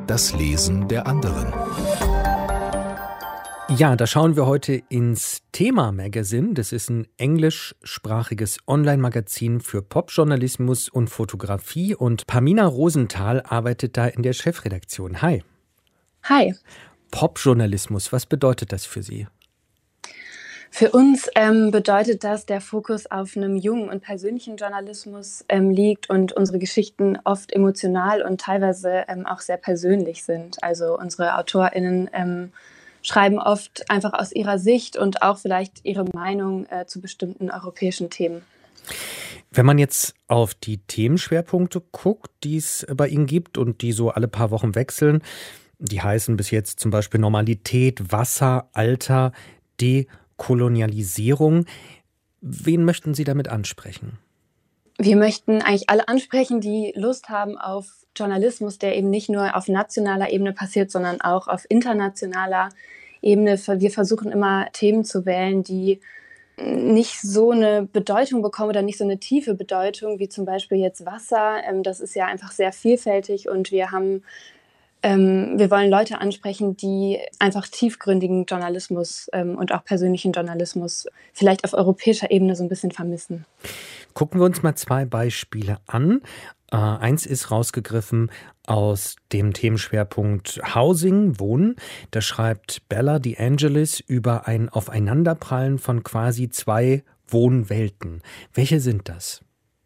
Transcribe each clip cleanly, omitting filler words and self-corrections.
Das Lesen der anderen. Ja, da schauen wir heute ins Thema Magazine. Das ist ein englischsprachiges Online-Magazin für Popjournalismus und Fotografie. Und Pamina Rosenthal arbeitet da in der Chefredaktion. Hi. Hi. Popjournalismus, was bedeutet das für Sie? Für uns bedeutet das, der Fokus auf einem jungen und persönlichen Journalismus liegt und unsere Geschichten oft emotional und teilweise auch sehr persönlich sind. Also unsere AutorInnen schreiben oft einfach aus ihrer Sicht und auch vielleicht ihre Meinung zu bestimmten europäischen Themen. Wenn man jetzt auf die Themenschwerpunkte guckt, die es bei Ihnen gibt und die so alle paar Wochen wechseln, die heißen bis jetzt zum Beispiel Normalität, Wasser, Alter, Dekolonialisierung. Wen möchten Sie damit ansprechen? Wir möchten eigentlich alle ansprechen, die Lust haben auf Journalismus, der eben nicht nur auf nationaler Ebene passiert, sondern auch auf internationaler Ebene. Wir versuchen immer Themen zu wählen, die nicht so eine Bedeutung bekommen oder nicht so eine tiefe Bedeutung, wie zum Beispiel jetzt Wasser. Das ist ja einfach sehr vielfältig und wir wollen Leute ansprechen, die einfach tiefgründigen Journalismus und auch persönlichen Journalismus vielleicht auf europäischer Ebene so ein bisschen vermissen. Gucken wir uns mal zwei Beispiele an. Eins ist rausgegriffen aus dem Themenschwerpunkt Housing, Wohnen. Da schreibt Bella DeAngelis über ein Aufeinanderprallen von quasi zwei Wohnwelten. Welche sind das?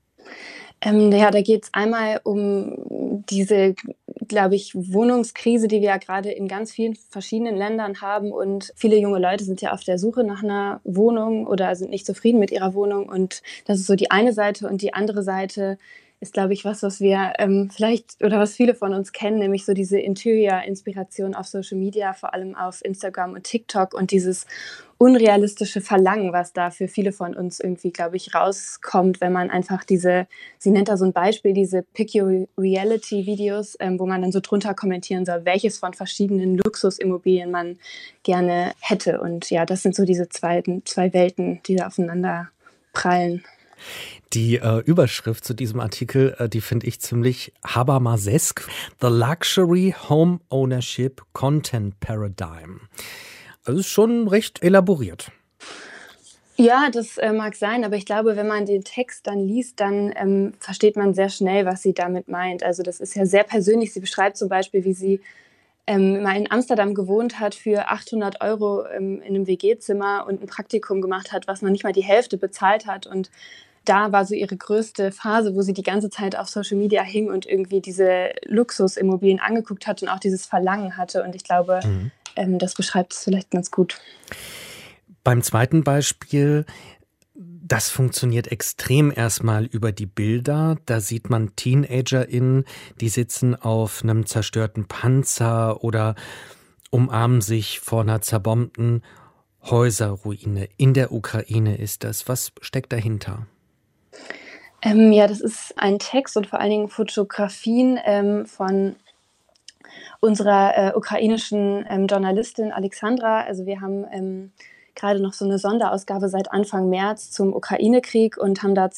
Da geht es einmal um diese, glaube ich, Wohnungskrise, die wir ja gerade in ganz vielen verschiedenen Ländern haben. Und viele junge Leute sind ja auf der Suche nach einer Wohnung oder sind nicht zufrieden mit ihrer Wohnung. Und das ist so die eine Seite. Und die andere Seite ist, glaube ich, was wir vielleicht oder was viele von uns kennen, nämlich so diese Interior-Inspiration auf Social Media, vor allem auf Instagram und TikTok und dieses unrealistische Verlangen, was da für viele von uns irgendwie, glaube ich, rauskommt, wenn man einfach sie nennt da so ein Beispiel, diese Pick-Your-Reality-Videos, wo man dann so drunter kommentieren soll, welches von verschiedenen Luxusimmobilien man gerne hätte. Und ja, das sind so diese zwei Welten, die da aufeinander prallen. Die Überschrift zu diesem Artikel, die finde ich ziemlich Habermasesk. The Luxury Home Ownership Content Paradigm. Also ist schon recht elaboriert. Ja, das mag sein, aber ich glaube, wenn man den Text dann liest, dann versteht man sehr schnell, was sie damit meint. Also das ist ja sehr persönlich. Sie beschreibt zum Beispiel, wie sie mal in Amsterdam gewohnt hat für 800 € in einem WG-Zimmer und ein Praktikum gemacht hat, was noch nicht mal die Hälfte bezahlt hat. Und da war so ihre größte Phase, wo sie die ganze Zeit auf Social Media hing und irgendwie diese Luxusimmobilien angeguckt hat und auch dieses Verlangen hatte. Und ich glaube, das beschreibt es vielleicht ganz gut. Beim zweiten Beispiel, das funktioniert extrem erstmal über die Bilder. Da sieht man TeenagerInnen, die sitzen auf einem zerstörten Panzer oder umarmen sich vor einer zerbombten Häuserruine. In der Ukraine ist das. Was steckt dahinter? Ja, das ist ein Text und vor allen Dingen Fotografien von unserer ukrainischen Journalistin Alexandra. Also wir haben gerade noch so eine Sonderausgabe seit Anfang März zum Ukraine-Krieg und haben da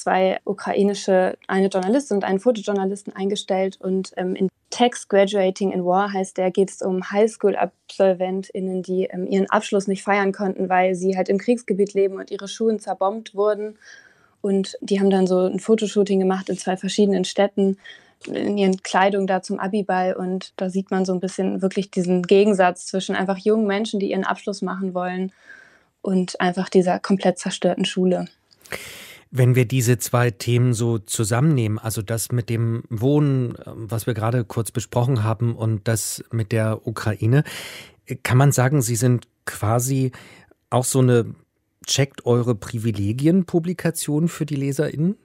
eine Journalistin und einen Fotojournalisten eingestellt. Und in Text Graduating in War heißt der, geht es um Highschool-AbsolventInnen, die ihren Abschluss nicht feiern konnten, weil sie halt im Kriegsgebiet leben und ihre Schulen zerbombt wurden. Und die haben dann so ein Fotoshooting gemacht in 2 verschiedenen Städten, in ihren Kleidung da zum Abiball. Und da sieht man so ein bisschen wirklich diesen Gegensatz zwischen einfach jungen Menschen, die ihren Abschluss machen wollen, und einfach dieser komplett zerstörten Schule. Wenn wir diese zwei Themen so zusammennehmen, also das mit dem Wohnen, was wir gerade kurz besprochen haben, und das mit der Ukraine, kann man sagen, Sie sind quasi auch so eine Checkt eure Privilegien-Publikation für die LeserInnen?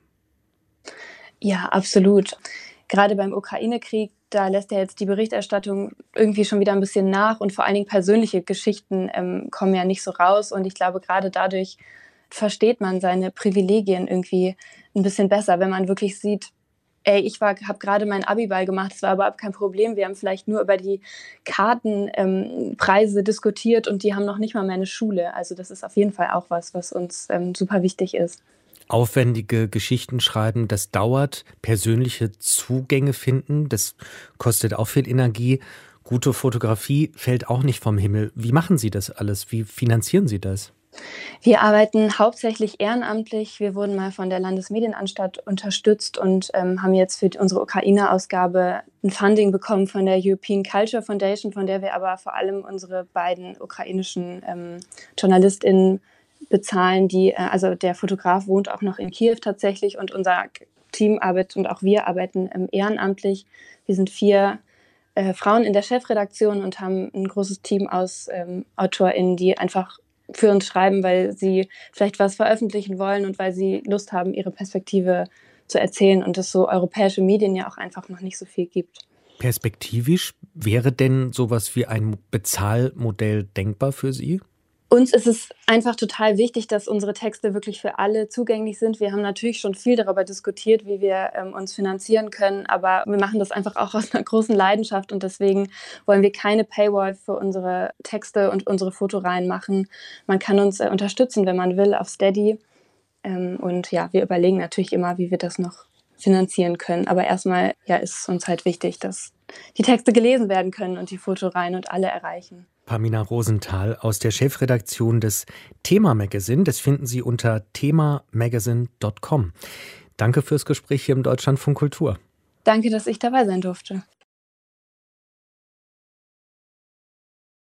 Ja, absolut. Gerade beim Ukraine-Krieg, da lässt ja jetzt die Berichterstattung irgendwie schon wieder ein bisschen nach und vor allen Dingen persönliche Geschichten kommen ja nicht so raus. Und ich glaube, gerade dadurch versteht man seine Privilegien irgendwie ein bisschen besser, wenn man wirklich sieht, ich habe gerade meinen Abiball gemacht, es war überhaupt kein Problem. Wir haben vielleicht nur über die Kartenpreise diskutiert und die haben noch nicht mal meine Schule. Also das ist auf jeden Fall auch was uns super wichtig ist. Aufwendige Geschichten schreiben, das dauert. Persönliche Zugänge finden, das kostet auch viel Energie. Gute Fotografie fällt auch nicht vom Himmel. Wie machen Sie das alles? Wie finanzieren Sie das? Wir arbeiten hauptsächlich ehrenamtlich. Wir wurden mal von der Landesmedienanstalt unterstützt und haben jetzt für unsere Ukraine-Ausgabe ein Funding bekommen von der European Culture Foundation, von der wir aber vor allem unsere beiden ukrainischen JournalistInnen bezahlen. Also der Fotograf wohnt auch noch in Kiew tatsächlich und unser Team arbeitet und auch wir arbeiten ehrenamtlich. Wir sind 4 Frauen in der Chefredaktion und haben ein großes Team aus AutorInnen, die einfach für uns schreiben, weil sie vielleicht was veröffentlichen wollen und weil sie Lust haben, ihre Perspektive zu erzählen und es so europäische Medien ja auch einfach noch nicht so viel gibt. Perspektivisch wäre denn sowas wie ein Bezahlmodell denkbar für Sie? Uns ist es einfach total wichtig, dass unsere Texte wirklich für alle zugänglich sind. Wir haben natürlich schon viel darüber diskutiert, wie wir uns finanzieren können, aber wir machen das einfach auch aus einer großen Leidenschaft und deswegen wollen wir keine Paywall für unsere Texte und unsere Fotoreihen machen. Man kann uns unterstützen, wenn man will, auf Steady. Und ja, wir überlegen natürlich immer, wie wir das noch finanzieren können. Aber erstmal ist es uns halt wichtig, dass die Texte gelesen werden können und die Fotoreihen und alle erreichen. Pamina Rosenthal aus der Chefredaktion des Thema Magazine. Das finden Sie unter themamagazine.com. Danke fürs Gespräch hier im Deutschlandfunk Kultur. Danke, dass ich dabei sein durfte.